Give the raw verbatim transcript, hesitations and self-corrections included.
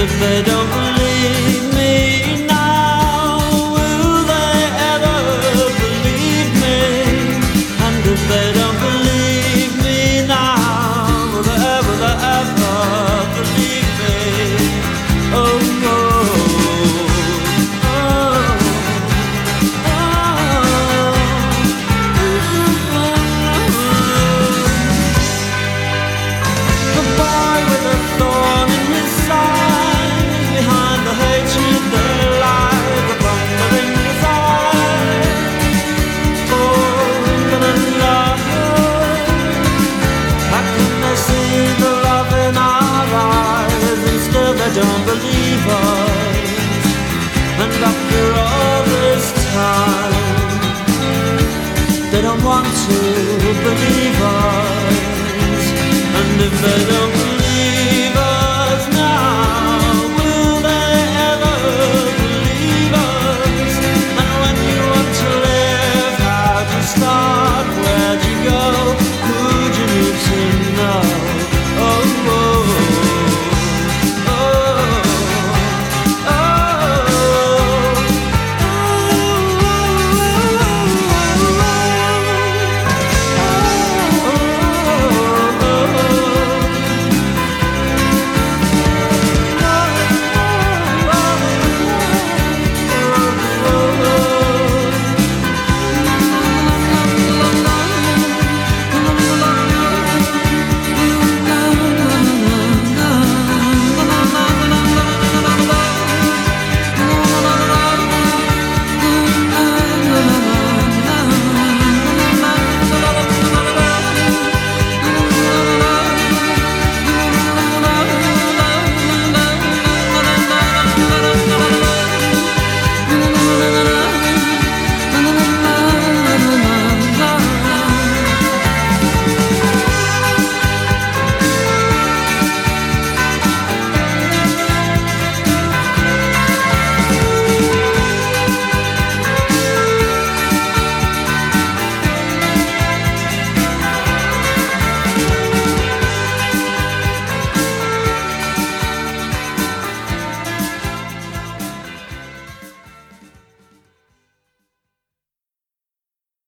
if they don't believe me now, will they ever believe me? And if they don't believe me now, will they ever, will they ever believe me? Oh no. Don't believe us, and after all this time, they don't want to believe us, and if they don't